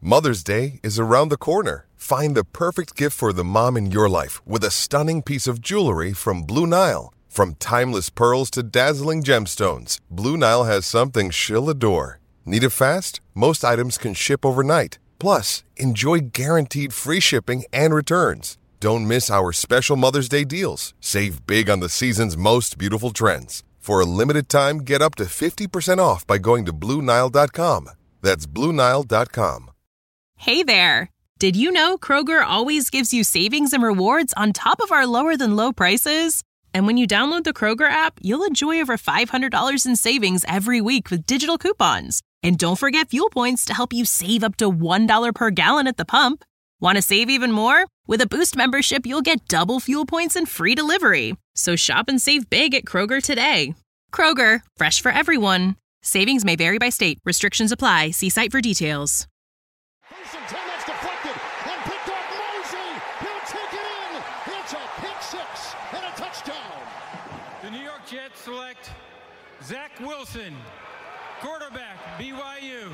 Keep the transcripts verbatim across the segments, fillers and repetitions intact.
Mother's Day is around the corner. Find the perfect gift for the mom in your life with a stunning piece of jewelry from Blue Nile. From timeless pearls to dazzling gemstones, Blue Nile has something she'll adore. Need it fast? Most items can ship overnight. Plus, enjoy guaranteed free shipping and returns. Don't miss our special Mother's Day deals. Save big on the season's most beautiful trends. For a limited time, get up to fifty percent off by going to Blue Nile dot com. That's Blue Nile dot com. Hey there! Did you know Kroger always gives you savings and rewards on top of our lower-than-low prices? And when you download the Kroger app, you'll enjoy over five hundred dollars in savings every week with digital coupons. And don't forget fuel points to help you save up to one dollar per gallon at the pump. Want to save even more? With a Boost membership, you'll get double fuel points and free delivery. So shop and save big at Kroger today. Kroger, fresh for everyone. Savings may vary by state. Restrictions apply. See site for details. First and ten, that's deflected and picked up Mosley. He'll take it in. It's a pick six and a touchdown. The New York Jets select Zach Wilson, quarterback, B Y U.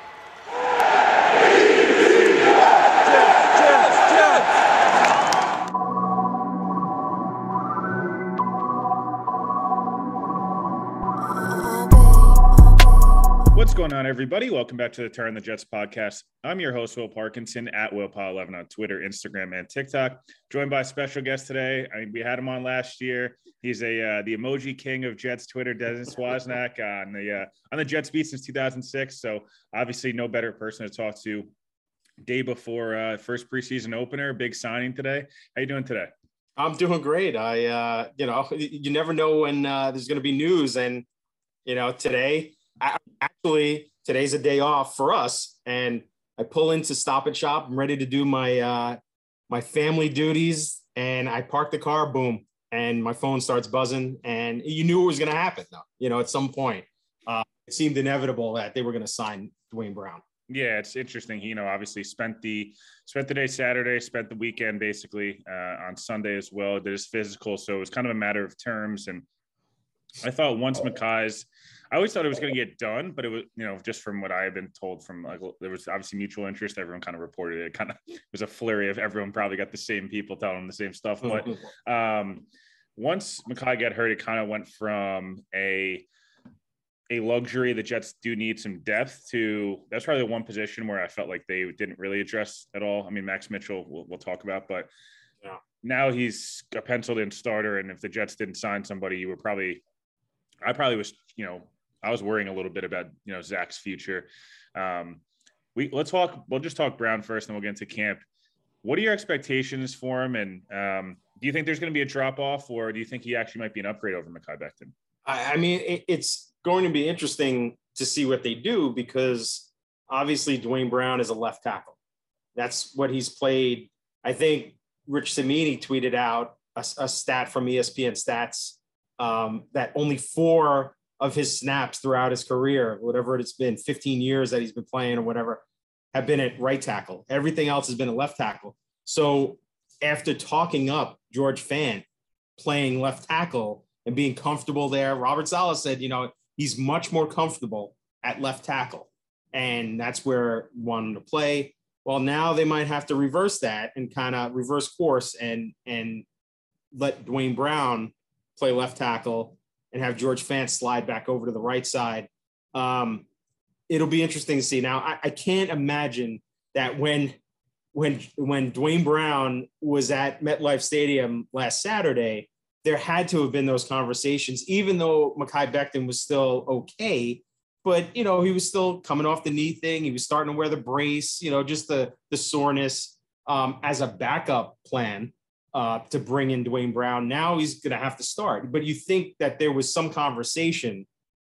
What's going on, everybody? Welcome back to the Turn the Jets podcast. I'm your host, Will Parkinson, at Will Paul eleven on Twitter, Instagram, and TikTok. Joined by a special guest today. I mean, we had him on last year. He's a uh, the emoji king of Jets Twitter, Dennis Wozniak, on the uh, on the Jets beat since two thousand six. So obviously, no better person to talk to. Day before uh, first preseason opener, big signing today. How you doing today? I'm doing great. I, uh, you know, you never know when uh, there's going to be news, and you know, today. Actually, today's a day off for us, and I pull into Stop and Shop. I'm ready to do my uh, my family duties, and I park the car. Boom, and my phone starts buzzing. And you knew it was going to happen, though. You know, at some point, uh, it seemed inevitable that they were going to sign Duane Brown. Yeah, it's interesting. You know, obviously spent the spent the day Saturday, spent the weekend basically uh, on Sunday as well. Did his physical, so it was kind of a matter of terms. And I thought once Mekhi's. I always thought it was going to get done, but it was, you know, just from what I have been told from, like, there was obviously mutual interest. Everyone kind of reported it. It kind of it was a flurry of everyone probably got the same people telling them the same stuff. But um, once Mekhi got hurt, it kind of went from a a luxury. The Jets do need some depth to that's probably the one position where I felt like they didn't really address at all. I mean, Max Mitchell, we'll, we'll talk about, but yeah. Now he's a penciled in starter. And if the Jets didn't sign somebody, you were probably, I probably was, you know, I was worrying a little bit about, you know, Zach's future. Um, we let's talk. We'll just talk Brown first, and we'll get into camp. What are your expectations for him? And um, do you think there's going to be a drop off, or do you think he actually might be an upgrade over Mekhi Becton? I, I mean, it, it's going to be interesting to see what they do, because obviously Duane Brown is a left tackle. That's what he's played. I think Rich Cimini tweeted out a, a stat from E S P N Stats um, that only four of his snaps throughout his career, whatever it's been, fifteen years that he's been playing or whatever, have been at right tackle. Everything else has been at left tackle. So after talking up George Fant playing left tackle and being comfortable there, Robert Saleh said, you know, he's much more comfortable at left tackle. And that's where he wanted to play. Well, now they might have to reverse that and kind of reverse course and, and let Duane Brown play left tackle and have George Fant slide back over to the right side. Um, it'll be interesting to see. Now, I, I can't imagine that when when when Duane Brown was at MetLife Stadium last Saturday, there had to have been those conversations, even though Mekhi Becton was still okay. But, you know, he was still coming off the knee thing. He was starting to wear the brace, you know, just the, the soreness um, as a backup plan. Uh, to bring in Duane Brown. Now he's going to have to start. But you think that there was some conversation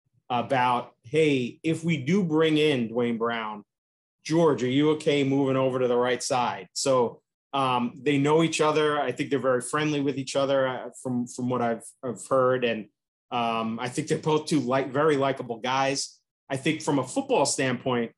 about, hey, if we do bring in Duane Brown, George, are you okay moving over to the right side? So um, they know each other. I think they're very friendly with each other uh, from, from what I've, I've heard. And um, I think they're both two like very likable guys. I think from a football standpoint,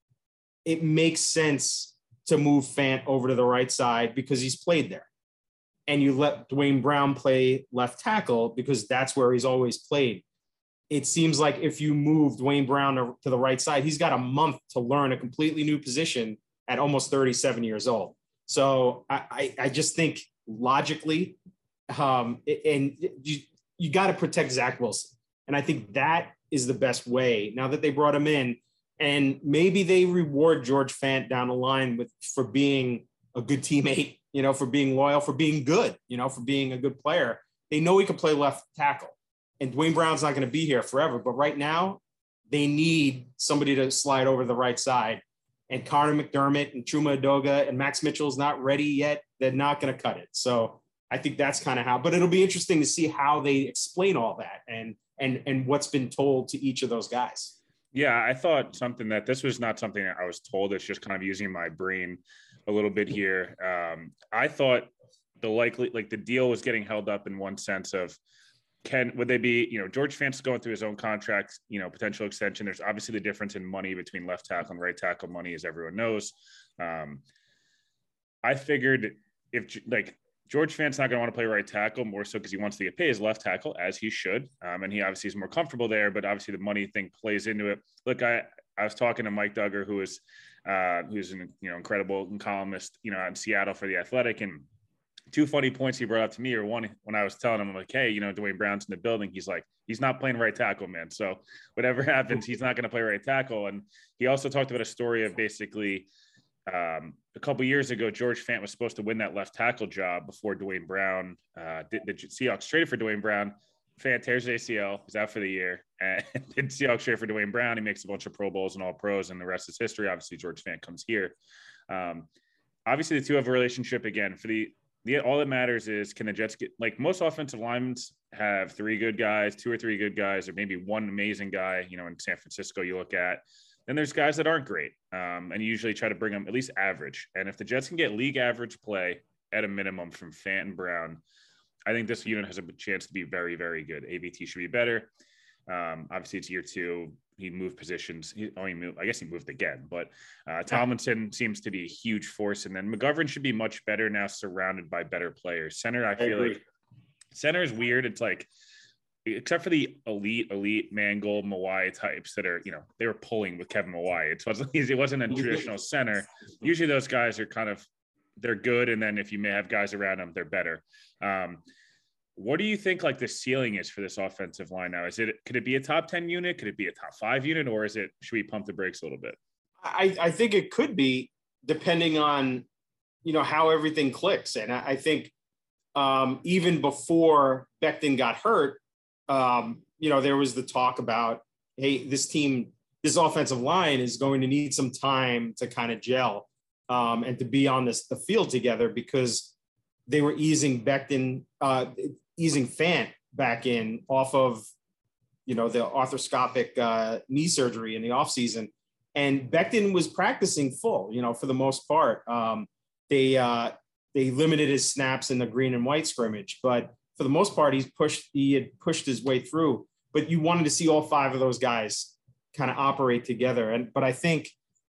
it makes sense to move Fant over to the right side because he's played there. And you let Duane Brown play left tackle because that's where he's always played. It seems like if you move Duane Brown to the right side, he's got a month to learn a completely new position at almost thirty-seven years old. So I, I, I just think logically, um, and you, you got to protect Zach Wilson. And I think that is the best way now that they brought him in. And maybe they reward George Fant down the line with for being a good teammate, you know, for being loyal, for being good, you know, for being a good player. They know he can play left tackle. And Dwayne Brown's not going to be here forever. But right now, they need somebody to slide over the right side. And Connor McDermott and Chuma Edoga and Max Mitchell's not ready yet. They're not going to cut it. So I think that's kind of how. But it'll be interesting to see how they explain all that and and and what's been told to each of those guys. Yeah, I thought something that this was not something that I was told. It's just kind of using my brain a little bit here. Um, I thought the likely, like the deal was getting held up in one sense of can, would they be, you know, George Fant is going through his own contract, you know, potential extension. There's obviously the difference in money between left tackle and right tackle money, as everyone knows. Um, I figured if like, George Fant's not going to want to play right tackle more so because he wants to get paid as left tackle, as he should. Um, and he obviously is more comfortable there, but obviously the money thing plays into it. Look, I, I was talking to Mike Duggar, who is, uh, who's an, you know, incredible columnist, you know, out in Seattle for The Athletic. And two funny points he brought up to me are one, when I was telling him, I'm like, hey, you know, Dwayne Brown's in the building. He's like, he's not playing right tackle, man. So whatever happens, he's not going to play right tackle. And he also talked about a story of basically, Um, a couple years ago, George Fant was supposed to win that left tackle job before Dwayne Brown. Uh, the, the Seahawks traded for Dwayne Brown. Fant tears his A C L, he's out for the year. And the Seahawks trade for Dwayne Brown. He makes a bunch of Pro Bowls and all pros, and the rest is history. Obviously, George Fant comes here. Um, obviously, the two have a relationship again. For the, the all that matters is can the Jets get, like most offensive linemen have three good guys, two or three good guys, or maybe one amazing guy. You know, in San Francisco, you look at. Then there's guys that aren't great, um, and you usually try to bring them at least average. And if the Jets can get league average play at a minimum from Fant and Brown, I think this unit has a chance to be very, very good. A V T should be better. Um, obviously, it's year two. He moved positions. He only moved, I guess he moved again. But uh, Tomlinson seems to be a huge force. And then McGovern should be much better now, surrounded by better players. Center, I feel I like center is weird. It's like, except for the elite, elite Mangold, Mawai types that are, you know, they were pulling with Kevin Mawai. It wasn't, it wasn't a traditional center. Usually those guys are kind of, they're good. And then if you may have guys around them, they're better. Um, what do you think like the ceiling is for this offensive line now? Is it, could it be a top ten unit? Could it be a top five unit? Or is it, should we pump the brakes a little bit? I, I think it could be depending on, you know, how everything clicks. And I, I think um, even before Becton got hurt, Um, you know, there was the talk about, hey, this team, this offensive line is going to need some time to kind of gel um, and to be on this the field together because they were easing Becton, uh, easing Fant back in off of, you know, the arthroscopic uh, knee surgery in the offseason. And Becton was practicing full, you know, for the most part. Um, they uh, they limited his snaps in the green and white scrimmage, but for the most part, he's pushed, he had pushed his way through, but you wanted to see all five of those guys kind of operate together. And, but I think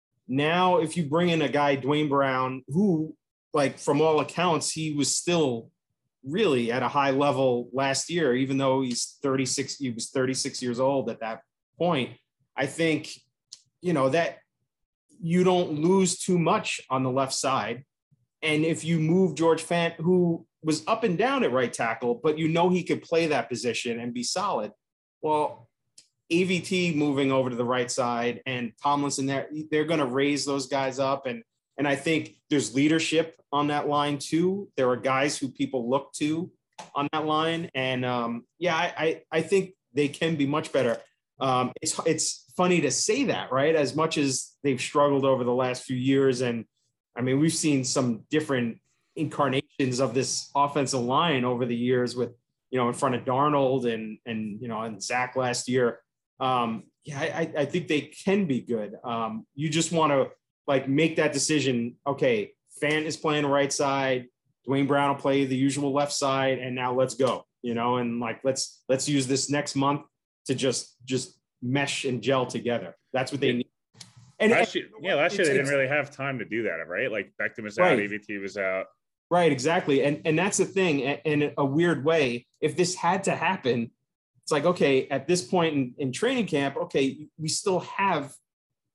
now if you bring in a guy, Dwayne Brown, who like, from all accounts, he was still really at a high level last year, even though he's thirty-six, he was thirty-six years old at that point. I think, you know, that you don't lose too much on the left side. And if you move George Fant, who was up and down at right tackle, but you know he could play that position and be solid. Well, A V T moving over to the right side and Tomlinson there, they're going to raise those guys up. And, and I think there's leadership on that line too. There are guys who people look to on that line. And um, yeah, I, I, I think they can be much better. Um, it's, it's funny to say that, right? As much as they've struggled over the last few years. And I mean, we've seen some different incarnations of this offensive line over the years with, you know, in front of Darnold and, and, you know, and Zach last year. Um, yeah, I, I think they can be good. Um, you just want to like make that decision. Okay. Fant is playing the right side. Dwayne Brown will play the usual left side. And now let's go, you know, and like, let's, let's use this next month to just, just mesh and gel together. That's what they need. And last year, yeah, last year they didn't really have time to do that, right? Like Becton was out, right. A V T was out. Right, exactly. And and that's the thing. In a weird way, if this had to happen, it's like, okay, at this point in, in training camp, okay, we still have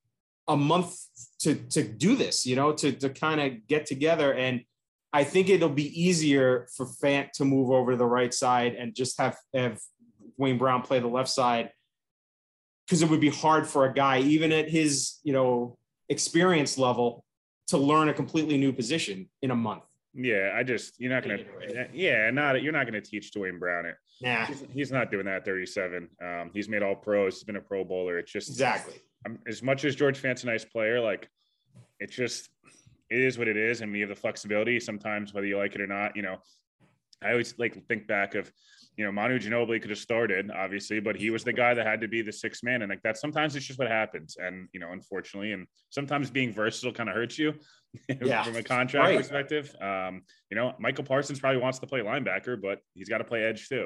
a month to, to do this, you know, to, to kind of get together. And I think it'll be easier for Fant to move over to the right side and just have, have Dwayne Brown play the left side, because it would be hard for a guy, even at his, you know, experience level, to learn a completely new position in a month. Yeah, I just, you're not going to, yeah, not, you're not going to teach Dwayne Brown it. Nah. He's, he's not doing that at thirty-seven. Um, he's made all pros. He's been a pro bowler. It's just, exactly. Um, as much as George Fant's a nice player, like, it's just, it is what it is. And we have the flexibility sometimes, whether you like it or not. You know, I always like think back of, you know, Manu Ginobili could have started, obviously, but he was the guy that had to be the sixth man. And like that, sometimes it's just what happens. And, you know, unfortunately, and sometimes being versatile kind of hurts you yeah. from a contract right. perspective. Um, you know, Michael Parsons probably wants to play linebacker, but he's got to play edge too.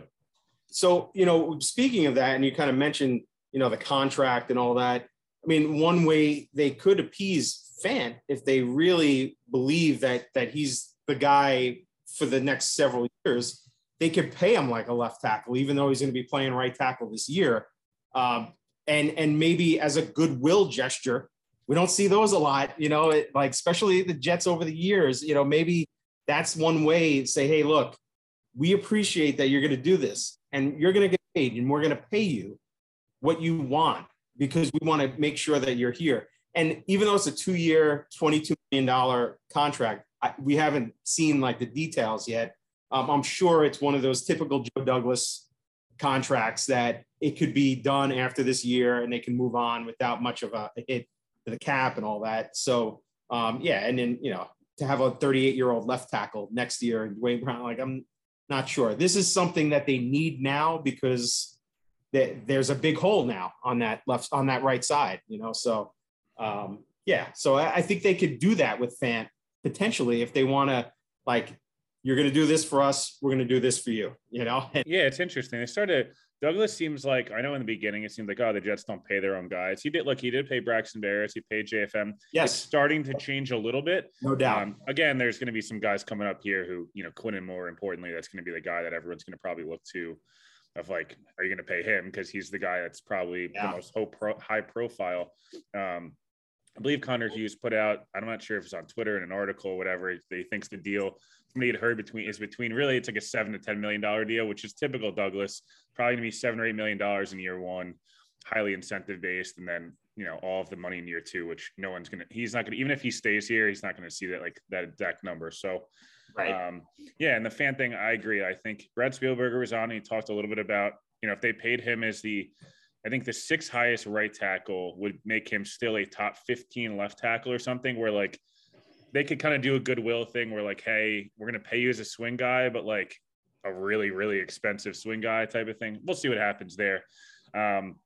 So, you know, speaking of that, and you kind of mentioned, you know, the contract and all that. I mean, one way they could appease Fant, if they really believe that that he's the guy for the next several years, they could pay him like a left tackle, even though he's going to be playing right tackle this year. Um, and and maybe as a goodwill gesture, we don't see those a lot, you know, it, like especially the Jets over the years. You know, maybe that's one way to say, hey, look, we appreciate that you're going to do this, and you're going to get paid, and we're going to pay you what you want, because we want to make sure that you're here. And even though it's a two-year, twenty-two million dollars contract, I, we haven't seen like the details yet. Um, I'm sure it's one of those typical Joe Douglas contracts that it could be done after this year and they can move on without much of a hit to the cap and all that. So, um, yeah. And then, you know, to have a thirty-eight-year-old left tackle next year and Dwayne Brown, like, I'm not sure. This is something that they need now, because they, there's a big hole now on that left, on that right side, you know? So, um, yeah. So I, I think they could do that with Fant potentially, if they want to, like, you're going to do this for us, we're going to do this for you, you know? Yeah, it's interesting. They started, Douglas seems like, I know in the beginning, it seemed like, oh, the Jets don't pay their own guys. He did, look, he did pay Braxton Berrios. He paid J F M. Yes. It's starting to change a little bit. No doubt. Um, again, there's going to be some guys coming up here who, you know, Quinnen, more importantly, that's going to be the guy that everyone's going to probably look to of like, are you going to pay him? Because he's the guy that's probably yeah. the most pro, high profile. Um, I believe Connor Hughes put out, I'm not sure if it's on Twitter in an article or whatever, he thinks the deal somebody had heard between is between really it's like a seven to ten million dollar deal, which is typical Douglas, probably gonna be seven or eight million dollars in year one, highly incentive based, and then you know all of the money in year two, which no one's gonna he's not gonna even if he stays here, he's not gonna see that like that exact number. So right. um yeah, and the Fant thing, I agree. I think Brad Spielberger was on and he talked a little bit about, you know, if they paid him as the I think the sixth highest right tackle would make him still a top fifteen left tackle or something, where like they could kind of do a goodwill thing where like, hey, we're going to pay you as a swing guy, but like a really, really expensive swing guy type of thing. We'll see what happens there. Um,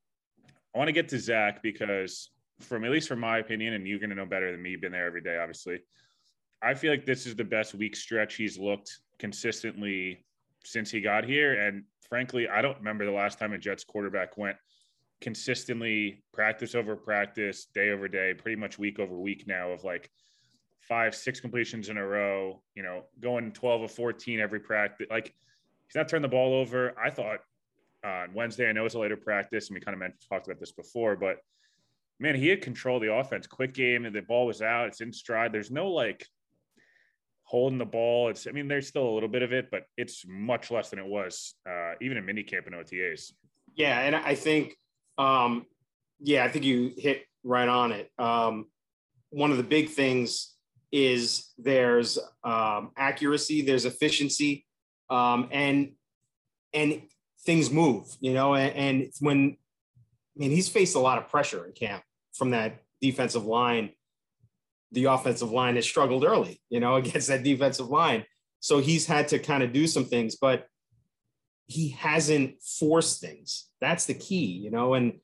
I want to get to Zach because from, at least from my opinion, and you're going to know better than me, you've been there every day, obviously. I feel like this is the best week stretch he's looked consistently since he got here. And frankly, I don't remember the last time a Jets quarterback went consistently practice over practice, day over day, pretty much week over week now of like five, six completions in a row, you know, going twelve or fourteen every practice. Like he's not turned the ball over. I thought uh, on Wednesday, I know it's a later practice and we kind of mentioned, talked about this before, but man, he had control of the offense, quick game, and the ball was out. It's in stride. There's no like holding the ball. It's, I mean, there's still a little bit of it, but it's much less than it was uh, even in minicamp and O T As. Yeah. And I think, um, yeah, I think you hit right on it. Um, one of the big things is there's um, accuracy, there's efficiency, um, and and things move, you know, and, and when, I mean, he's faced a lot of pressure in camp from that defensive line. The offensive line has struggled early, you know, against that defensive line. So he's had to kind of do some things, but he hasn't forced things. That's the key, you know, and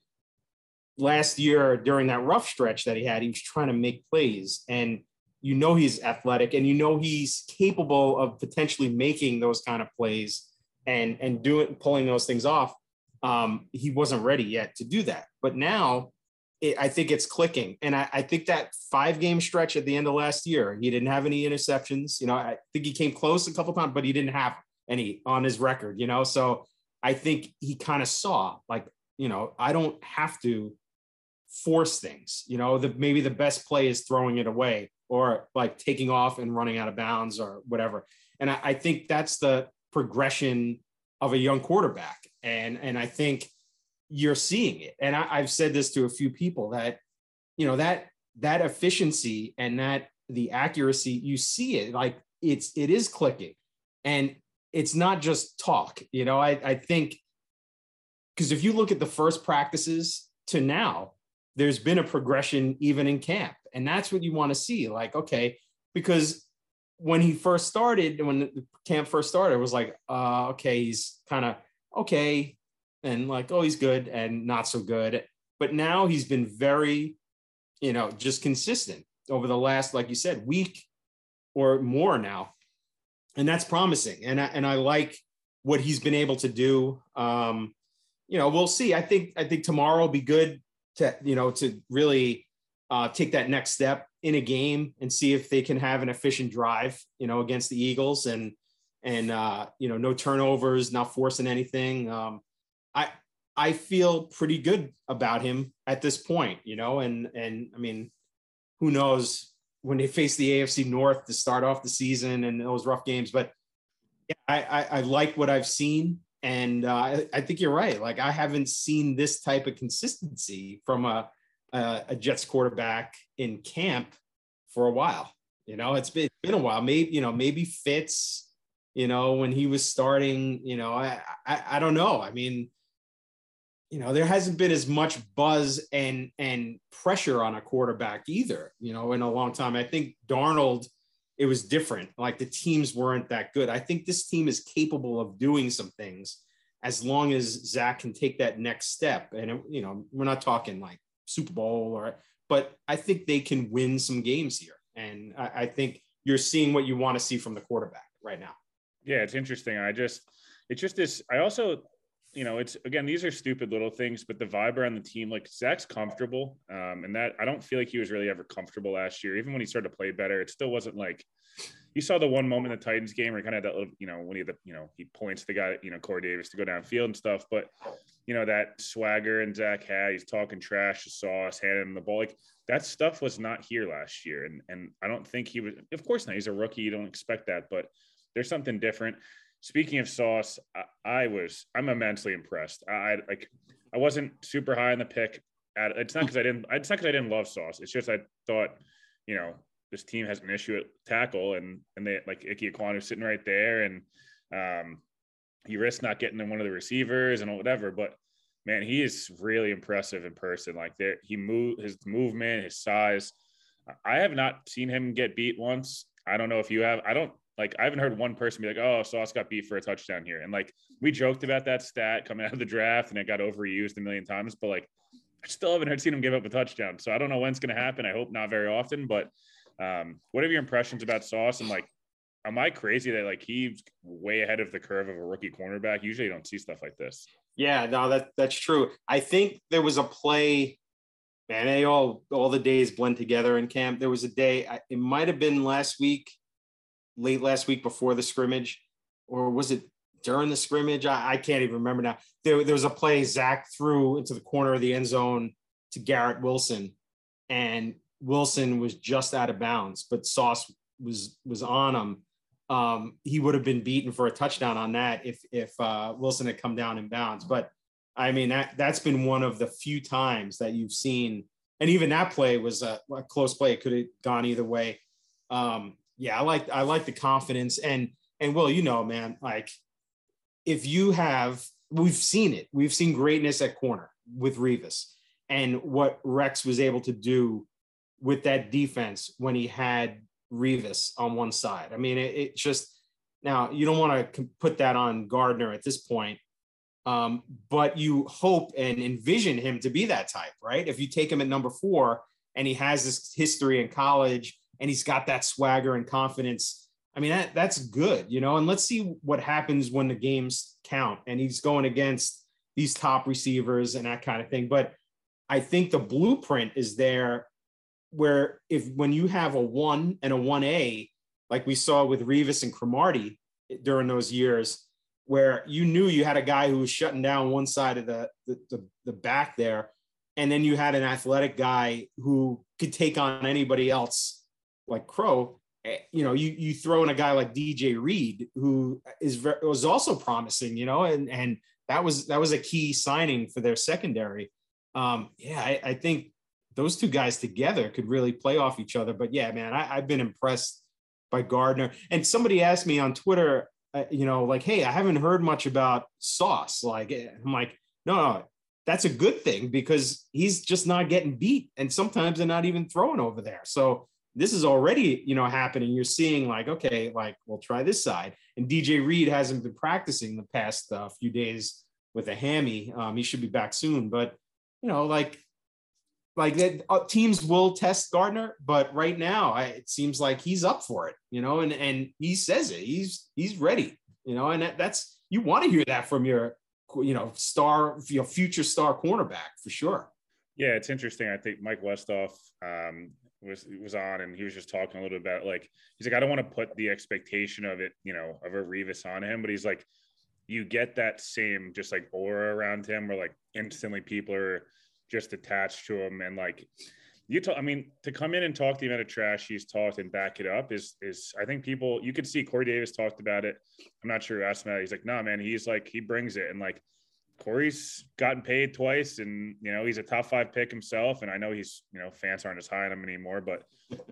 last year during that rough stretch that he had, he was trying to make plays, and you know he's athletic and you know he's capable of potentially making those kind of plays and and doing pulling those things off. Um, he wasn't ready yet to do that, but now it, I think it's clicking. And I, I think that five game stretch at the end of last year, he didn't have any interceptions. You know, I think he came close a couple of times, but he didn't have any on his record. You know, so I think he kind of saw like, you know, I don't have to force things. You know, the, maybe the best play is throwing it away or like taking off and running out of bounds or whatever. And I, I think that's the progression of a young quarterback. And, and I think you're seeing it. And I, I've said this to a few people that, you know, that, that efficiency and that the accuracy, you see it, like it's, it is clicking, and it's not just talk. You know, I, I think, because if you look at the first practices to now, there's been a progression even in camp. And that's what you want to see. Like, okay, because when he first started, when the camp first started, it was like, uh, okay, he's kind of okay. And like, oh, he's good and not so good. But now he's been very, you know, just consistent over the last, like you said, week or more now. And that's promising. And I, and I like what he's been able to do. Um, you know, we'll see. I think, I think tomorrow will be good to, you know, to really uh, take that next step in a game and see if they can have an efficient drive, you know, against the Eagles, and, and uh, you know, no turnovers, not forcing anything. Um, I, I feel pretty good about him at this point, you know, and, and I mean, who knows when they face the A F C North to start off the season and those rough games, but yeah, I, I, I like what I've seen. And uh, I, I think you're right. Like, I haven't seen this type of consistency from a, a, a Jets quarterback in camp for a while. You know, it's been, it's been a while. Maybe, you know, maybe Fitz, you know, when he was starting, you know, I, I, I don't know. I mean, you know, there hasn't been as much buzz and, and pressure on a quarterback either, you know, in a long time. I think Darnold, it was different. Like, the teams weren't that good. I think this team is capable of doing some things as long as Zach can take that next step. And, you know, we're not talking like Super Bowl or, but I think they can win some games here. And I, I think you're seeing what you want to see from the quarterback right now. Yeah, it's interesting. I just, it's just this, I also, you know, it's, again, these are stupid little things, but the vibe around the team, like, Zach's comfortable. Um, and that, I don't feel like he was really ever comfortable last year. Even when he started to play better, it still wasn't like, you saw the one moment in the Titans game where he kind of had that little, you know, when he, the, you know, he points the guy, you know, Corey Davis to go downfield and stuff. But, you know, that swagger and Zach had, he's talking trash to Sauce, handing him the ball. Like, that stuff was not here last year. And, and I don't think he was, of course not. He's a rookie. You don't expect that, but there's something different. Speaking of Sauce, I, I was, I'm immensely impressed. I like, I wasn't super high on the pick. At, it's not because I didn't, it's not because I didn't love Sauce. It's just, I thought, you know, this team has an issue at tackle, and, and they, like, Ike Ekwonu sitting right there, and um, you risk not getting in one of the receivers and whatever, but man, he is really impressive in person. Like, there, he moved, his movement, his size. I have not seen him get beat once. I don't know if you have. I don't, Like, I haven't heard one person be like, oh, Sauce got beat for a touchdown here. And, like, we joked about that stat coming out of the draft, and it got overused a million times. But, like, I still haven't heard seen him give up a touchdown. So I don't know when it's going to happen. I hope not very often. But um, what are your impressions about Sauce? And, like, am I crazy that, like, he's way ahead of the curve of a rookie cornerback? Usually you don't see stuff like this. Yeah, no, that that's true. I think there was a play, man, they all, all the days blend together in camp. There was a day, it might have been last week, late last week before the scrimmage, or was it during the scrimmage? I, I can't even remember now. There, there was a play Zach threw into the corner of the end zone to Garrett Wilson, and Wilson was just out of bounds, but Sauce was was on him. Um, he would have been beaten for a touchdown on that if if uh, Wilson had come down in bounds. But I mean, that that's been one of the few times that you've seen, and even that play was a, a close play. It could have gone either way. Um, Yeah, I like I like the confidence, and and Will, you know, man, like, if you have, we've seen it, we've seen greatness at corner with Revis, and what Rex was able to do with that defense when he had Revis on one side. I mean, it, it just, now you don't want to put that on Gardner at this point, um, but you hope and envision him to be that type, right? If you take him at number four and he has this history in college, and he's got that swagger and confidence, I mean, that that's good, you know, and let's see what happens when the games count and he's going against these top receivers and that kind of thing. But I think the blueprint is there, where if, when you have a one and a one A, like we saw with Revis and Cromartie during those years, where you knew you had a guy who was shutting down one side of the, the, the, the back there, and then you had an athletic guy who could take on anybody else like Crow. You know, you you throw in a guy like D J Reed, who is very, was also promising, you know, and and that was that was a key signing for their secondary. Um, yeah, I, I think those two guys together could really play off each other. But yeah, man, I, I've been impressed by Gardner. And somebody asked me on Twitter, uh, you know, like, hey, I haven't heard much about Sauce. Like, I'm like, no, no, that's a good thing because he's just not getting beat, and sometimes they're not even throwing over there. So this is already, you know, happening. You're seeing like, okay, like we'll try this side. And D J Reed hasn't been practicing the past uh, few days with a hammy. Um, he should be back soon. But, you know, like, like that, uh, teams will test Gardner, but right now I, it seems like he's up for it, you know, and, and he says it, he's, he's ready, you know, and that, that's, you want to hear that from your, you know, star, you know, future star cornerback for sure. Yeah. It's interesting. I think Mike Westhoff, um, was was on, and he was just talking a little bit about, like, he's like, I don't want to put the expectation of it, you know, of a Revis on him, but he's like, you get that same just like aura around him where like instantly people are just attached to him. And like you talk, I mean, to come in and talk the amount of trash he's talked and back it up is, is I think people, you could see Corey Davis talked about it. I'm not sure who asked him about it. He's like, no, man, he's like, he brings it. And like, Corey's gotten paid twice, and, you know, he's a top five pick himself. And I know he's, you know, fans aren't as high on him anymore, but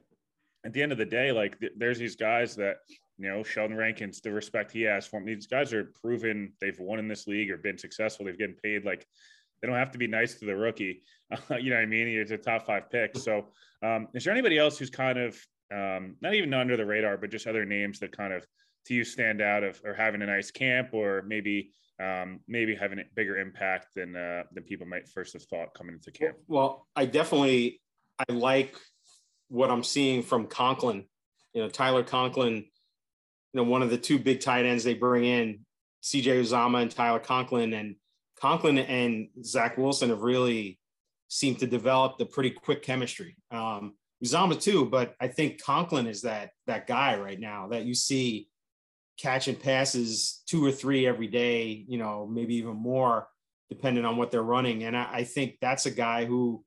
at the end of the day, like th- there's these guys that, you know, Sheldon Rankins, the respect he has for him, these guys are proven they've won in this league or been successful. They've getting paid. Like, they don't have to be nice to the rookie. Uh, you know what I mean? He's a top five pick. So um, is there anybody else who's kind of um, not even under the radar, but just other names that kind of to you stand out of, or having a nice camp, or maybe um, maybe having a bigger impact than uh, than people might first have thought coming into camp? Well, I definitely, I like what I'm seeing from Conklin, you know, Tyler Conklin, you know, one of the two big tight ends they bring in, C J Uzomah and Tyler Conklin, and Conklin and Zach Wilson have really seemed to develop the pretty quick chemistry. Um, Uzomah too, but I think Conklin is that, that guy right now that you see catching passes two or three every day, you know, maybe even more depending on what they're running. And I, I think that's a guy who,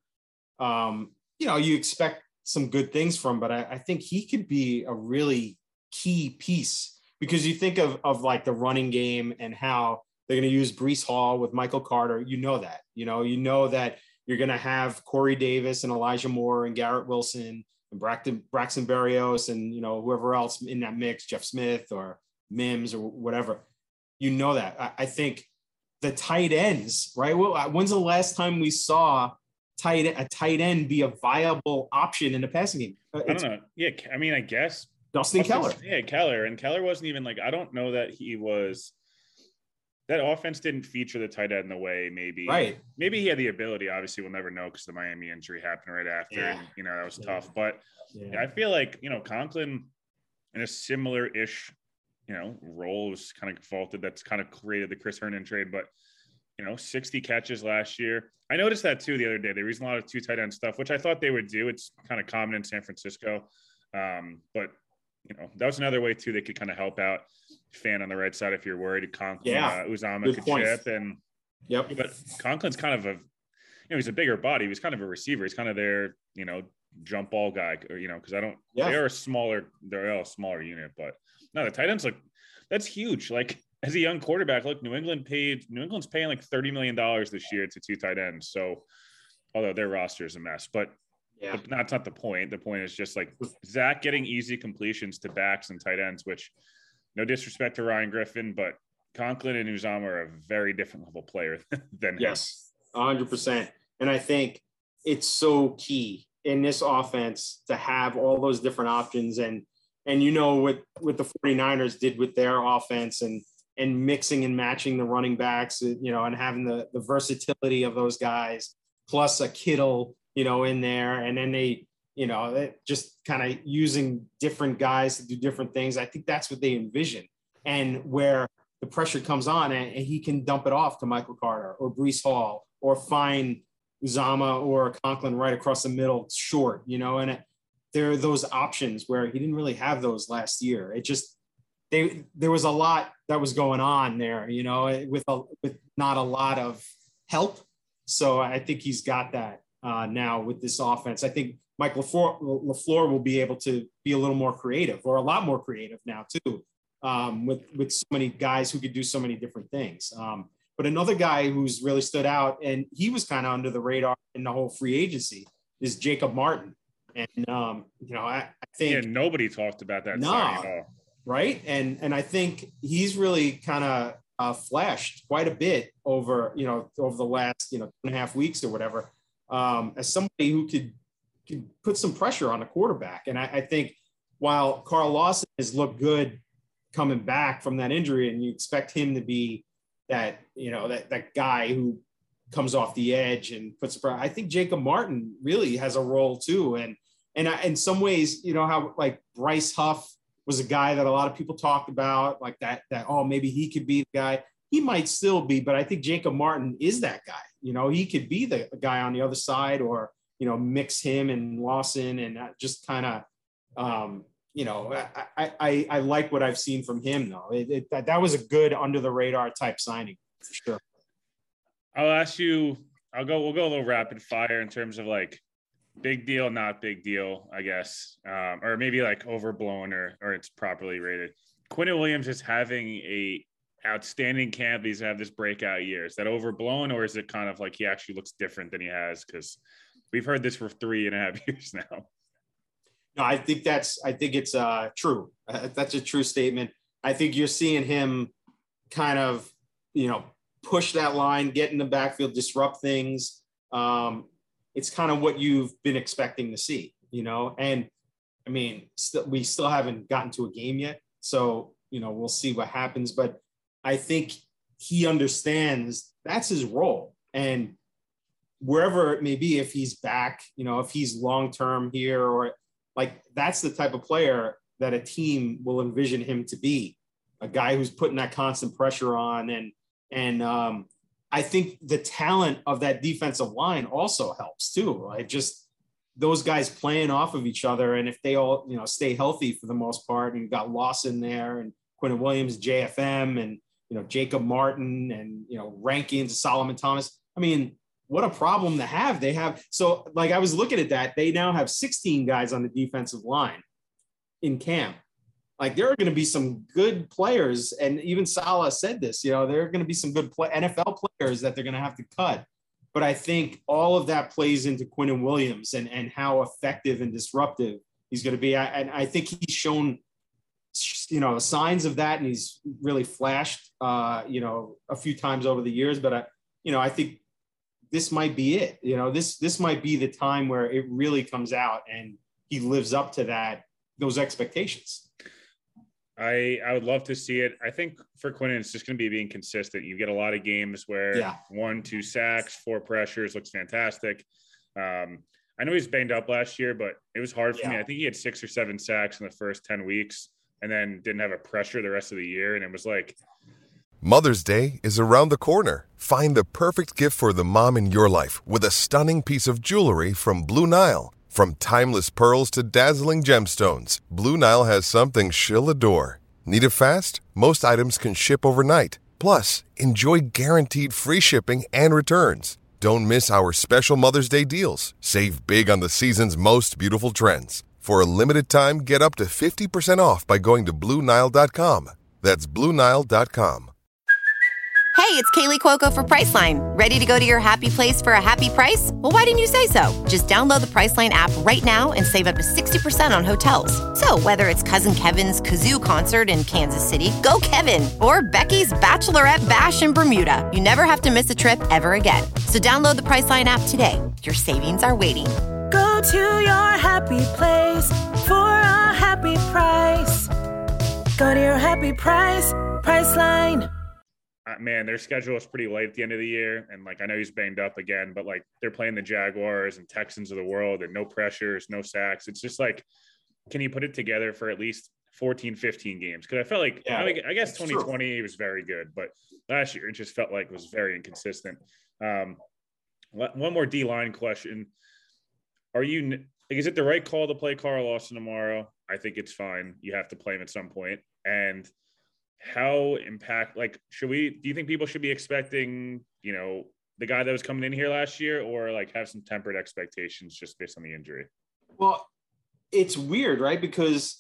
um, you know, you expect some good things from, but I, I think he could be a really key piece, because you think of, of like the running game and how they're going to use Breece Hall with Michael Carter. You know that, you know, you know that you're going to have Corey Davis and Elijah Moore and Garrett Wilson and Braxton, Braxton Berrios and, you know, whoever else in that mix, Jeff Smith or Mims or whatever. You know that. I, I think the tight ends, right? Well, when's the last time we saw tight a tight end be a viable option in the passing game? I don't know. Yeah, I mean, I guess Dustin Keller. Yeah, Keller. And Keller wasn't even like, I don't know that he was – that offense didn't feature the tight end in the way maybe. Right. Maybe he had the ability. Obviously, we'll never know because the Miami injury happened right after. Yeah. And, you know, that was Yeah. tough. But Yeah. I feel like, you know, Conklin in a similar-ish, you know, role was kind of faulted. That's kind of created the Chris Herndon trade. But, you know, sixty catches last year. I noticed that, too, the other day. They were using a lot of two tight end stuff, which I thought they would do. It's kind of common in San Francisco. Um, but, you know, that was another way, too, they could kind of help out fan on the right side if you're worried. Conklin, Yeah. uh, Uzomah Good could point. chip. And, Yep. but Conklin's kind of a, you know, he's a bigger body. He's kind of a receiver. He's kind of their, you know, jump ball guy, or, you know, because I don't, Yeah. they're a smaller, they're all a smaller unit, but no, the tight ends look, that's huge. Like, as a young quarterback, look, New England paid, New England's paying like thirty million dollars this year to two tight ends. So, although their roster is a mess, but, Yeah. but that's not the point. The point is just like Zach getting easy completions to backs and tight ends, which, no disrespect to Ryan Griffin, but Conklin and Uzomah are a very different level player than him. Yes, one hundred percent. And I think it's so key in this offense to have all those different options. And, and you know, what, what the 49ers did with their offense and, and mixing and matching the running backs, you know, and having the, the versatility of those guys, plus a Kittle, you know, in there. And then they, you know, just kind of using different guys to do different things. I think that's what they envision. And where the pressure comes on and, and he can dump it off to Michael Carter or Breece Hall or find Uzomah or Conklin right across the middle short, you know, and it, there are those options where he didn't really have those last year. It just, they, there was a lot that was going on there, you know, with, a, with not a lot of help. So I think he's got that uh, now with this offense. I think Mike LaFleur, LaFleur will be able to be a little more creative, or a lot more creative now too, um, with, with so many guys who could do so many different things. Um, but another guy who's really stood out, and he was kind of under the radar in the whole free agency, is Jacob Martin. And, um, you know, I, I think yeah, nobody talked about that. Nah, right. And, and I think he's really kind of uh, flashed quite a bit over, you know, over the last, you know, two and a half weeks or whatever, um, as somebody who could, could put some pressure on the quarterback. And I, I think while Carl Lawson has looked good coming back from that injury, and you expect him to be that, you know, that, that guy who comes off the edge and puts, I think Jacob Martin really has a role too. And, and I, in some ways, you know, how like Bryce Huff was a guy that a lot of people talked about, like that, that, oh, maybe he could be the guy. He might still be, but I think Jacob Martin is that guy. You know, he could be the guy on the other side, or, you know, mix him and Lawson, and just kind of, um, you know, I, I, I like what I've seen from him though. It, it, that, that was a good under the radar type signing for sure. I'll ask you, I'll go, we'll go a little rapid fire in terms of like big deal, not big deal, I guess. Um, or maybe like overblown, or, or it's properly rated. Quinnen Williams is having a outstanding camp. He's have this breakout year. Is that overblown, or is it kind of like he actually looks different than he has? Cause we've heard this for three and a half years now. No, I think that's, I think it's uh, true. Uh, that's a true statement. I think you're seeing him kind of, you know, push that line, get in the backfield, disrupt things. Um, it's kind of what you've been expecting to see, you know? And I mean, st- we still haven't gotten to a game yet. So, you know, we'll see what happens, but I think he understands that's his role. And wherever it may be, if he's back, you know, if he's long-term here, or like, that's the type of player that a team will envision him to be, a guy who's putting that constant pressure on. And, and um, I think the talent of that defensive line also helps too. Like just those guys playing off of each other. And if they all, you know, stay healthy for the most part, and you've got Lawson there, and Quinnen Williams, J F M, and, you know, Jacob Martin, and, you know, Rankins, Solomon Thomas. I mean, what a problem to have. They have, so like, I was looking at that, they now have sixteen guys on the defensive line in camp. Like, there are going to be some good players. And even Salah said this, you know, there are going to be some good play, N F L players that they're going to have to cut. But I think all of that plays into Quinnen Williams and, and how effective and disruptive he's going to be. I, and I think he's shown, you know, signs of that, and he's really flashed, uh, you know, a few times over the years. But, I, you know, I think this might be it. You know, this this might be the time where it really comes out and he lives up to that, those expectations. I, I would love to see it. I think for Quinnen, it's just going to be being consistent. You get a lot of games where yeah. one, two sacks, four pressures, looks fantastic. Um, I know he's banged up last year, but it was hard for yeah. me. I think he had six or seven sacks in the first ten weeks and then didn't have a pressure the rest of the year. And it was like, Mother's Day is around the corner. Find the perfect gift for the mom in your life with a stunning piece of jewelry from Blue Nile. From timeless pearls to dazzling gemstones, Blue Nile has something she'll adore. Need it fast? Most items can ship overnight. Plus, enjoy guaranteed free shipping and returns. Don't miss our special Mother's Day deals. Save big on the season's most beautiful trends. For a limited time, get up to fifty percent off by going to Blue Nile dot com. That's Blue Nile dot com. Hey, it's Kaylee Cuoco for Priceline. Ready to go to your happy place for a happy price? Well, why didn't you say so? Just download the Priceline app right now and save up to sixty percent on hotels. So whether it's Cousin Kevin's Kazoo Concert in Kansas City, go Kevin, or Becky's Bachelorette Bash in Bermuda, you never have to miss a trip ever again. So download the Priceline app today. Your savings are waiting. Go to your happy place for a happy price. Go to your happy price, Priceline. Uh, man, their schedule is pretty light at the end of the year. And like, I know he's banged up again, but like they're playing the Jaguars and Texans of the world and no pressures, no sacks. It's just like, can you put it together for at least fourteen, fifteen games? Cause I felt like, yeah, I, mean, I guess twenty twenty was very good, but last year it just felt like it was very inconsistent. Um, one more D-line question. Are you, like, is it the right call to play Carl Lawson tomorrow? I think it's fine. You have to play him at some point. And how impact, like, should we, do you think people should be expecting, you know, the guy that was coming in here last year, or like have some tempered expectations just based on the injury? Well, it's weird, right? Because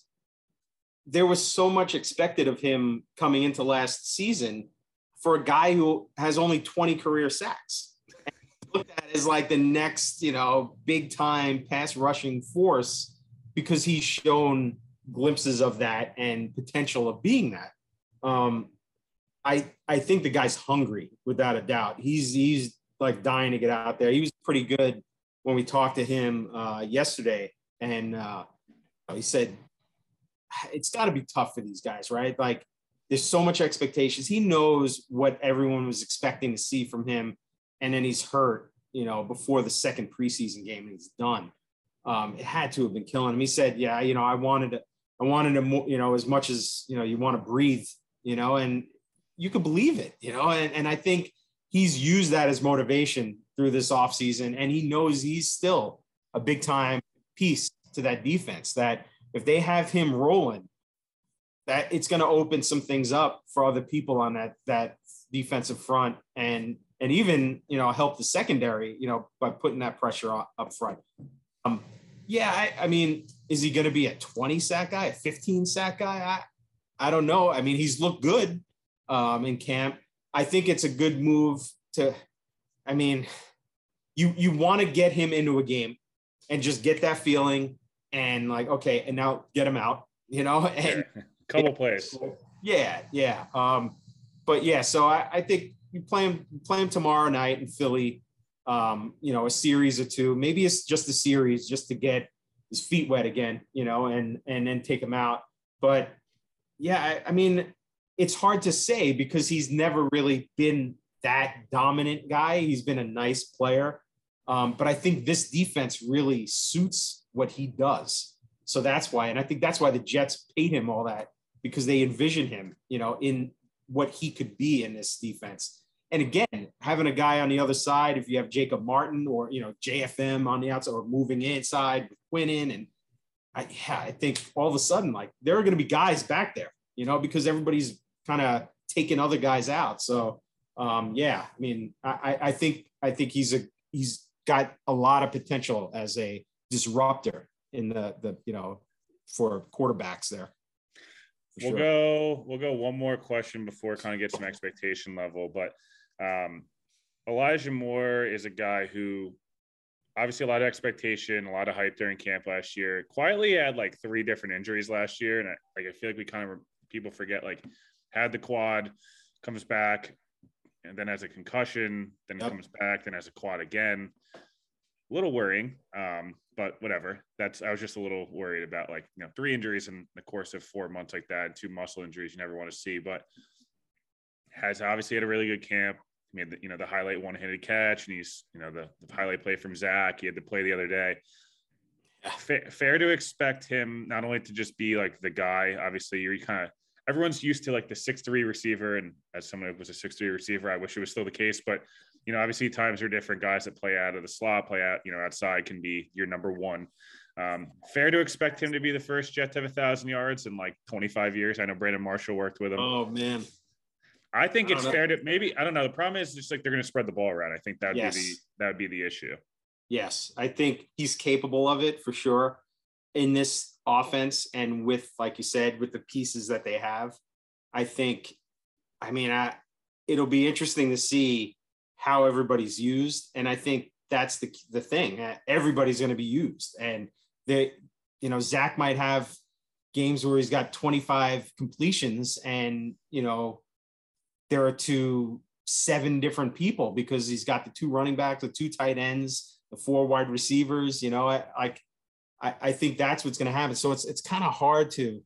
there was so much expected of him coming into last season for a guy who has only twenty career sacks. And looked at as like the next, you know, big time pass rushing force because he's shown glimpses of that and potential of being that. Um, I I think the guy's hungry without a doubt. He's he's like dying to get out there. He was pretty good when we talked to him uh, yesterday, and uh, he said it's got to be tough for these guys, right? Like there's so much expectations. He knows what everyone was expecting to see from him, and then he's hurt, you know, before the second preseason game, and he's done. Um, it had to have been killing him. He said, "Yeah, you know, I wanted to, I wanted to, you know, as much as you know, you want to breathe, you know," and you could believe it, you know, and, and I think he's used that as motivation through this offseason, and he knows he's still a big time piece to that defense, that if they have him rolling, that it's going to open some things up for other people on that, that defensive front, and, and even, you know, help the secondary, you know, by putting that pressure up, up front. Um, yeah, I, I mean, is he going to be a twenty sack guy, a fifteen sack guy? I, I don't know. I mean, he's looked good um, in camp. I think it's a good move to, I mean, you, you want to get him into a game and just get that feeling and like, okay, and now get him out, you know, and yeah, couple plays. Yeah. Yeah. Um, but yeah, so I, I think you play him, play him tomorrow night in Philly, um, you know, a series or two, maybe it's just a series just to get his feet wet again, you know, and, and then take him out. But yeah, I, I mean, it's hard to say because he's never really been that dominant guy. He's been a nice player. Um, but I think this defense really suits what he does. So that's why, and I think that's why the Jets paid him all that, because they envision him, you know, in what he could be in this defense. And again, having a guy on the other side, if you have Jacob Martin or, you know, J F M on the outside or moving inside with Quinnen, and I, yeah, I think all of a sudden, like there are going to be guys back there, you know, because everybody's kind of taking other guys out. So um, yeah, I mean, I, I think, I think he's a, he's got a lot of potential as a disruptor in the, the, you know, for quarterbacks there. We'll sure. go, we'll go one more question before kind of get some expectation level, but um, Elijah Moore is a guy who obviously a lot of expectation, a lot of hype during camp last year. Quietly had like three different injuries last year. And I, like, I feel like we kind of, people forget, like had the quad, comes back, and then has a concussion, then yep. comes back, then has a quad again. A little worrying, um, but whatever. That's I was just a little worried about, like, you know, three injuries in the course of four months like that, and two muscle injuries you never want to see. But has obviously had a really good camp. He made the, you know, the highlight one-handed catch, and he's, you know, the, the highlight play from Zach. He had the play the other day. Fair, fair to expect him not only to just be like the guy. Obviously, you're kind of everyone's used to like the six three receiver, and as someone who was a six three receiver, I wish it was still the case. But you know, obviously times are different. Guys that play out of the slot, play out, you know, outside can be your number one. Um, fair to expect him to be the first Jet to have a thousand yards in like twenty-five years. I know Brandon Marshall worked with him. Oh man. I think I it's know. fair to maybe, I don't know. The problem is just like they're going to spread the ball around. I think that would Yes. be the, that would be the issue. Yes. I think he's capable of it for sure in this offense. And with, like you said, with the pieces that they have, I think, I mean, I, it'll be interesting to see how everybody's used. And I think that's the, the thing. Everybody's going to be used. And they, you know, Zach might have games where he's got twenty-five completions and, you know, there are two, seven different people because he's got the two running backs, the two tight ends, the four wide receivers, you know, I, I, I think that's what's going to happen. So it's, it's kind of hard to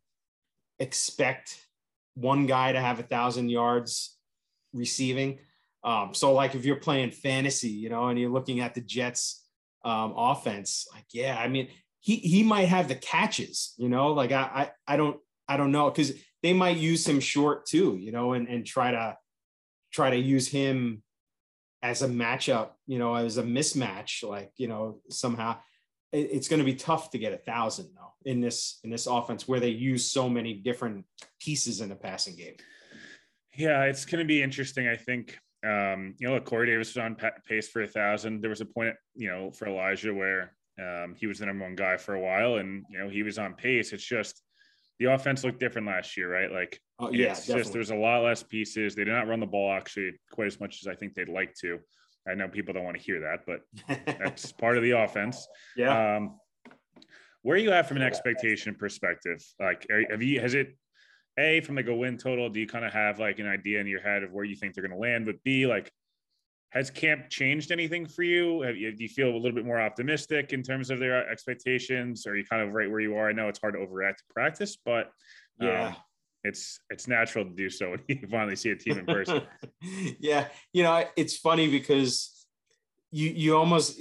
expect one guy to have a thousand yards receiving. Um, so like if you're playing fantasy, you know, and you're looking at the Jets um, offense, like, yeah, I mean, he, he might have the catches, you know, like I, I, I don't, I don't know. Cause they might use him short too, you know, and, and try to try to use him as a matchup, you know, as a mismatch, like, you know, somehow it, it's going to be tough to get a thousand though in this, in this offense where they use so many different pieces in the passing game. Yeah, it's going to be interesting. I think Um, you know, look, Corey Davis was on pace for a thousand. There was a point, you know, for Elijah where um, he was the number one guy for a while, and you know he was on pace. It's just the offense looked different last year, right? Like, oh, yeah, it's definitely. just there's a lot less pieces. They did not run the ball actually quite as much as I think they'd like to. I know people don't want to hear that, but that's part of the offense. Yeah. Um, where are you at from an expectation perspective? Like, are, have you has it? A, from like a win total, do you kind of have like an idea in your head of where you think they're going to land? But B, like, has camp changed anything for you? Have you? Do you feel a little bit more optimistic in terms of their expectations? Or are you kind of right where you are? I know it's hard to overreact to practice, but yeah, um, it's it's natural to do so when you finally see a team in person. Yeah, you know, it's funny because you you almost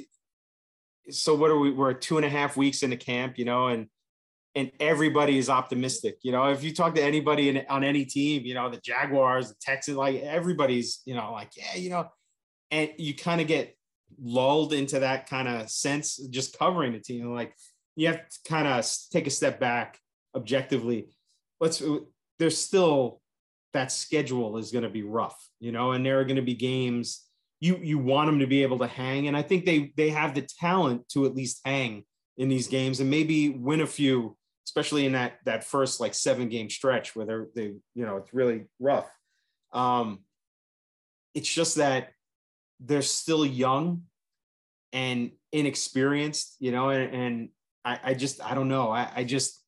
so what are we? We're two and a half weeks into camp, you know, and and everybody is optimistic. You know, if you talk to anybody in, on any team, you know, the Jaguars, the Texans, like everybody's, you know, like, yeah, you know, and you kind of get lulled into that kind of sense, just covering the team. Like you have to kind of take a step back objectively. Let's, there's still that schedule is going to be rough, you know, and there are going to be games you, you want them to be able to hang. And I think they, they have the talent to at least hang in these games and maybe win a few, especially in that, that first like seven game stretch where they're, they, you know, it's really rough. Um, it's just that they're still young and inexperienced, you know, and, and I, I just, I don't know. I, I just,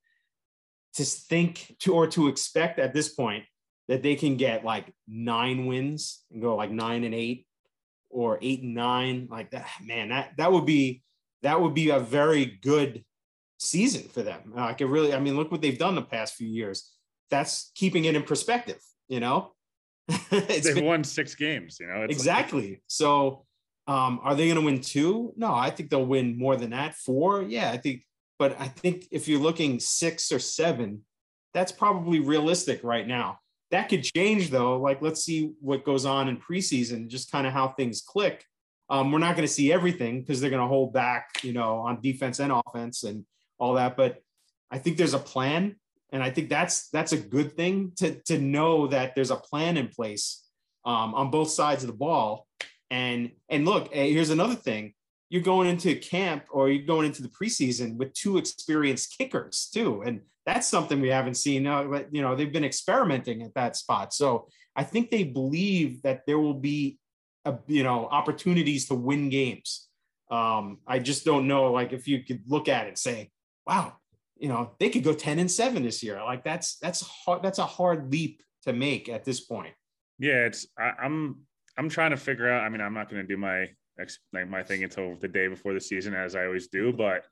to think to, or to expect at this point that they can get like nine wins and go like nine and eight or eight and nine like that, man, that, that would be, that would be a very good season for them. Uh, I could really, I mean, look what they've done the past few years. That's keeping it in perspective, you know. They've been, won six games, you know. It's exactly. Like, so, um, are they going to win two? No, I think they'll win more than that. Four, yeah, I think. But I think if you're looking six or seven, that's probably realistic right now. That could change though. Like, let's see what goes on in preseason, just kind of how things click. Um, we're not going to see everything because they're going to hold back, you know, on defense and offense and all that. But I think there's a plan. And I think that's, that's a good thing to, to know that there's a plan in place um, on both sides of the ball. And, and look, here's another thing. You're going into camp or you're going into the preseason with two experienced kickers too. And that's something we haven't seen. Uh, but, you know, they've been experimenting at that spot. So I think they believe that there will be, a, you know, opportunities to win games. Um, I just don't know, like if you could look at it and say, wow, you know, they could go ten and seven this year. Like that's, that's hard. That's a hard leap to make at this point. Yeah. It's, I, I'm, I'm trying to figure out, I mean, I'm not going to do my, like my thing until the day before the season, as I always do, but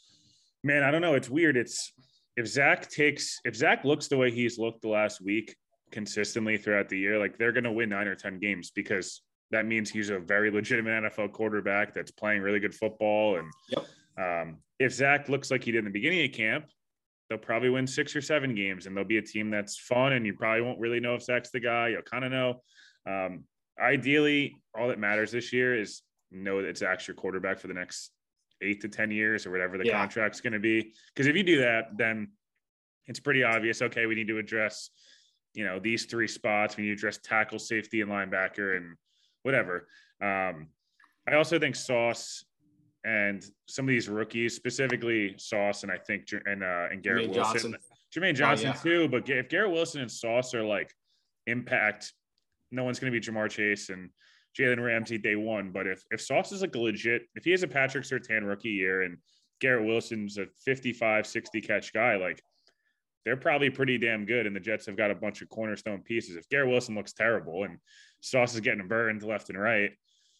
man, I don't know. It's weird. It's if Zach takes, if Zach looks the way he's looked the last week consistently throughout the year, like they're going to win nine or ten games because that means he's a very legitimate N F L quarterback that's playing really good football. And yep. um, if Zach looks like he did in the beginning of camp, they'll probably win six or seven games and they'll be a team that's fun. And you probably won't really know if Zach's the guy. You'll kind of know. Um, ideally, all that matters this year is know that it's actually your quarterback for the next eight to ten years or whatever the yeah. contract's going to be. Because if you do that, then it's pretty obvious. Okay, we need to address, you know, these three spots. We need to address tackle, safety, and linebacker, and whatever. Um, I also think Sauce and some of these rookies, specifically Sauce and I think and uh, and Garrett Jermaine Wilson, Johnson. Jermaine Johnson oh, yeah. too. But if Garrett Wilson and Sauce are like impact, no one's going to be Jamar Chase and Jalen Ramsey day one. But if, if Sauce is like a legit, if he has a Patrick Surtain rookie year and Garrett Wilson's a fifty-five, sixty catch guy, like they're probably pretty damn good. And the Jets have got a bunch of cornerstone pieces. If Garrett Wilson looks terrible and Sauce is getting burned left and right,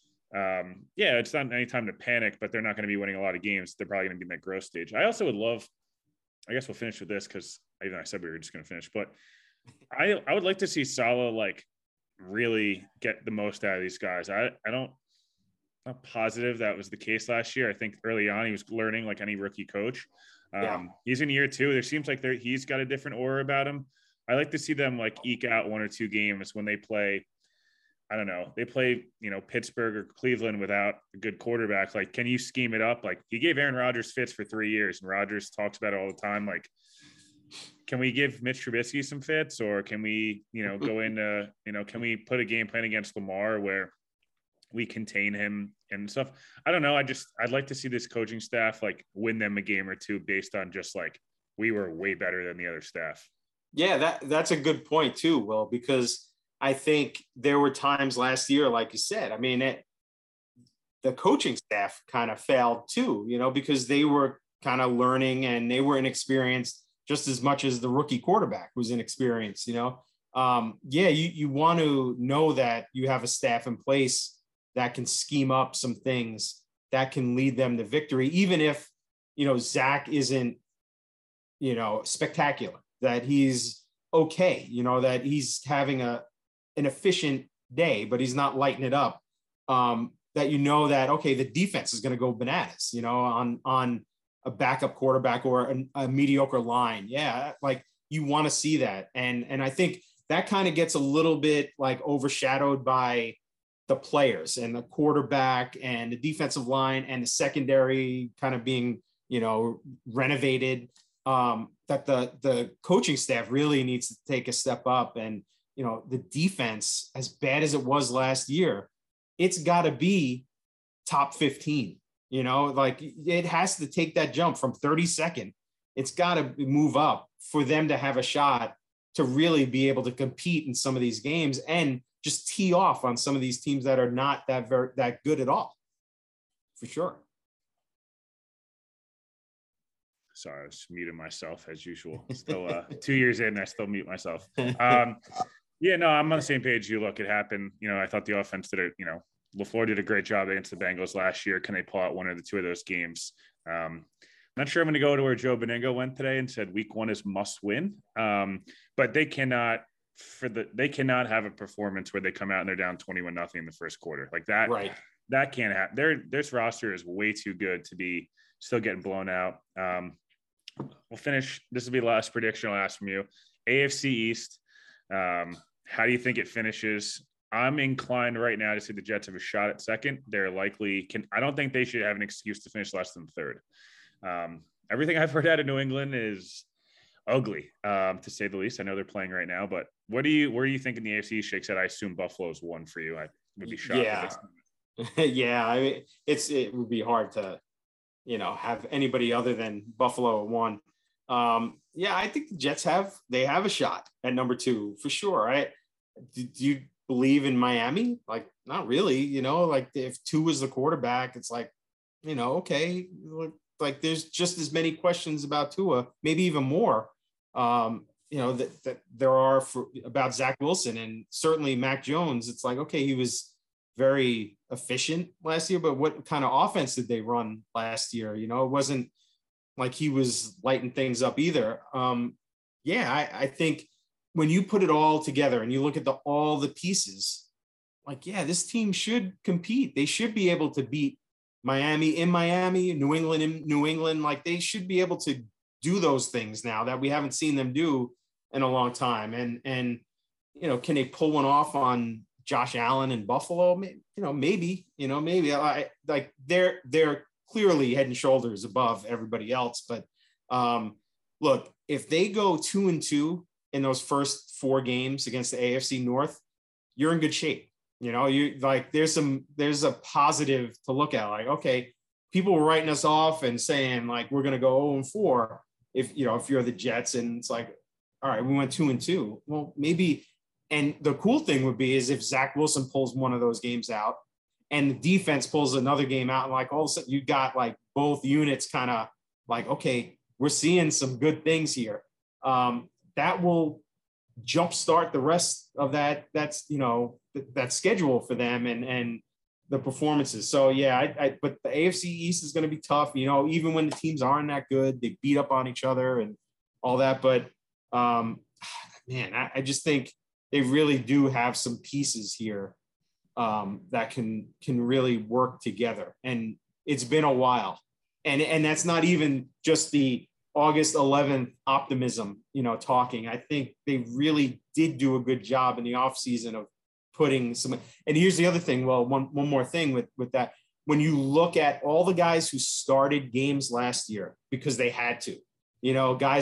um, yeah, it's not any time to panic, but they're not going to be winning a lot of games. They're probably going to be in that growth stage. I also would love, I guess we'll finish with this because even I said we were just going to finish, but I, I would like to see Saleh like really get the most out of these guys. I, I don't, I'm not positive that was the case last year. I think early on he was learning like any rookie coach. Um, yeah. He's in year two. There seems like there he's got a different aura about him. I like to see them like eke out one or two games when they play. I don't know. They play, you know, Pittsburgh or Cleveland without a good quarterback. Like, can you scheme it up? Like he gave Aaron Rodgers fits for three years and Rodgers talks about it all the time. Like, can we give Mitch Trubisky some fits, or can we, you know, go into, you know, can we put a game plan against Lamar where we contain him and stuff? I don't know. I just, I'd like to see this coaching staff like win them a game or two based on just like, we were way better than the other staff. Yeah, that that's a good point too, Will, because I think there were times last year, like you said, I mean, it, the coaching staff kind of failed too, you know, because they were kind of learning and they were inexperienced just as much as the rookie quarterback was inexperienced, you know. Um, yeah, you, you want to know that you have a staff in place that can scheme up some things that can lead them to victory, even if, you know, Zach isn't, you know, spectacular, that he's okay, you know, that he's having a, an efficient day, but he's not lighting it up. Um, that, you know, that, okay, the defense is going to go bananas, you know, on, on a backup quarterback or a, a mediocre line. Yeah. Like you want to see that. And, and I think that kind of gets a little bit like overshadowed by the players and the quarterback and the defensive line and the secondary kind of being, you know, renovated. Um, that the, the coaching staff really needs to take a step up. And, you know, the defense, as bad as it was last year, it's got to be top fifteen, you know, like it has to take that jump from thirty-second. It's got to move up for them to have a shot to really be able to compete in some of these games and just tee off on some of these teams that are not that very, that good at all, for sure. Sorry, I was muting myself as usual. Still uh, two years in, I still mute myself. Um, yeah, no, I'm on the same page. You look, it happened. You know, I thought the offense did it. You know, LaFleur did a great job against the Bengals last year. Can they pull out one or the two of those games? Um, I'm not sure I'm going to go to where Joe Beningo went today and said week one is must win. Um, but they cannot for the they cannot have a performance where they come out and they're down twenty-one nothing in the first quarter like that. Right. That can't happen. Their this roster is way too good to be still getting blown out. Um, We'll finish. This will be the last prediction I'll ask from you. A F C East. Um, how do you think it finishes? I'm inclined right now to see the Jets have a shot at second. They're likely can. I don't think they should have an excuse to finish less than third. Um, everything I've heard out of New England is ugly, um, to say the least. I know they're playing right now, but what do you? Where do you think in the A F C shakes out? I assume Buffalo's one for you. I would be shocked. Yeah, yeah. I mean, it's it would be hard to, you know, have anybody other than Buffalo at one. Um, yeah, I think the Jets have, they have a shot at number two for sure. Right. Do, do you believe in Miami? Like, not really, you know, like if two is the quarterback, it's like, you know, okay. Like there's just as many questions about Tua, maybe even more, um, you know, that, that there are for, about Zach Wilson and certainly Mac Jones. It's like, okay, he was very efficient last year, but what kind of offense did they run last year? You know, it wasn't like he was lighting things up either. Um, yeah, I, I think when you put it all together and you look at the all the pieces, like, yeah, this team should compete. They should be able to beat Miami in Miami, New England in New England. Like they should be able to do those things now that we haven't seen them do in a long time. And, and, you know, can they pull one off on Josh Allen in Buffalo? You know, maybe, you know, maybe I like they're, they're clearly head and shoulders above everybody else. But um, look, if they go two and two in those first four games against the A F C North, you're in good shape. You know, you like, there's some, there's a positive to look at. Like, okay, people were writing us off and saying like, we're going to go oh and four. If, you know, if you're the Jets and it's like, all right, we went two and two. Well, maybe. And the cool thing would be is if Zach Wilson pulls one of those games out and the defense pulls another game out, and like all of a sudden you got like both units kind of like, okay, we're seeing some good things here. Um, that will jumpstart the rest of that. That's, you know, th- that schedule for them and, and the performances. So yeah, I, I but the A F C East is going to be tough, you know, even when the teams aren't that good, they beat up on each other and all that. But um, man, I, I just think they really do have some pieces here um, that can can really work together. And it's been a while. And, and that's not even just the August eleventh optimism, you know, talking. I think they really did do a good job in the offseason of putting some. And here's the other thing. Well, one, one more thing with, with that. When you look at all the guys who started games last year because they had to, you know, guys like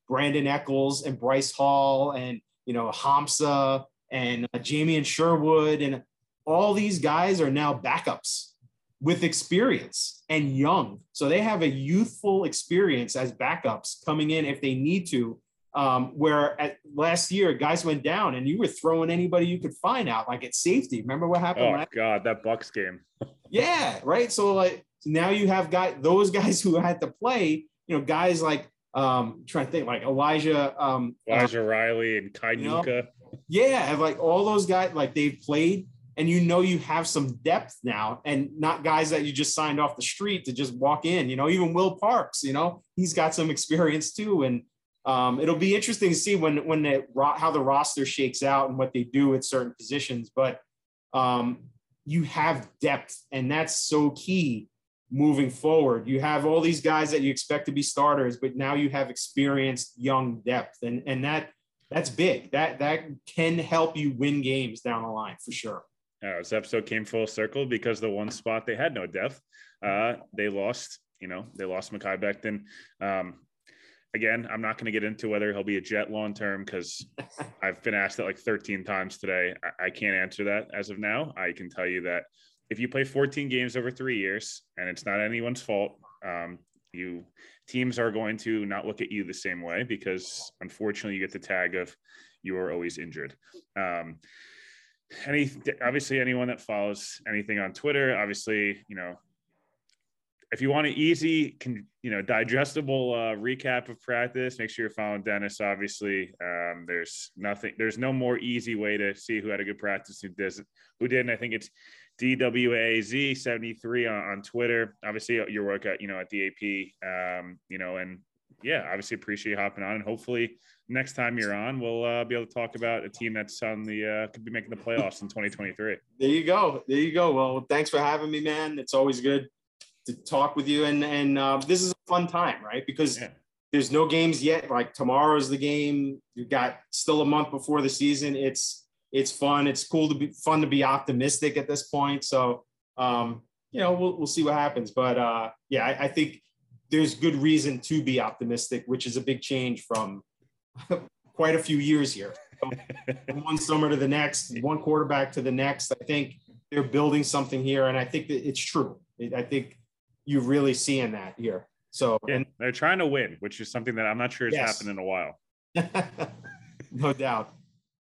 Brandon Eccles and Bryce Hall and, you know, Hamza and uh, Jamie Sherwood, and all these guys are now backups with experience and young. So they have a youthful experience as backups coming in if they need to. Um, where at last year, guys went down and you were throwing anybody you could find out, like at safety. Remember what happened? Oh last God, that Bucks game. Yeah, right. So like now you have guys, those guys who had to play, you know, guys like um trying to think like Elijah, um Elijah uh, Riley and Kai you know, Nuka. Yeah, and like all those guys, like they've played, and you know you have some depth now, and not guys that you just signed off the street to just walk in. You know, even Will Parks, you know, he's got some experience too, and um, it'll be interesting to see when when the how the roster shakes out and what they do at certain positions. But um, you have depth, and that's so key moving forward. You have all these guys that you expect to be starters, but now you have experienced young depth, and and that that's big. That that can help you win games down the line for sure. Uh, this episode came full circle because the one spot they had no depth. Uh, they lost, you know, they lost Mekhi Becton. Um, again, I'm not going to get into whether he'll be a Jet long term because I've been asked that like thirteen times today. I, I can't answer that as of now. I can tell you that if you play fourteen games over three years and it's not anyone's fault, um, you teams are going to not look at you the same way because unfortunately you get the tag of you are always injured. Um, any obviously anyone that follows anything on Twitter, obviously, you know, if you want an easy, can, you know, digestible uh, recap of practice, make sure you're following Dennis. Obviously, um, there's nothing, there's no more easy way to see who had a good practice, who doesn't, who didn't. I think it's D W A Z seventy-three on, on Twitter. Obviously, your work at, you know, at the A P, um, you know, and yeah, obviously appreciate you hopping on, and hopefully next time you're on, we'll uh, be able to talk about a team that's on the uh, could be making the playoffs in twenty twenty-three. There you go. There you go. Well, thanks for having me, man. It's always good to talk with you, and and uh, this is a fun time, right? Because yeah. There's no games yet. Like tomorrow's the game. You've got still a month before the season. It's it's fun. It's cool to be fun to be optimistic at this point. So um, you know, we'll we'll see what happens. But uh, yeah, I, I think there's good reason to be optimistic, which is a big change from quite a few years here. So from one summer to the next, one quarterback to the next. I think they're building something here, and I think that it's true. I think you're really seeing that here. So yeah, and they're trying to win, which is something that I'm not sure has yes. happened in a while. No doubt.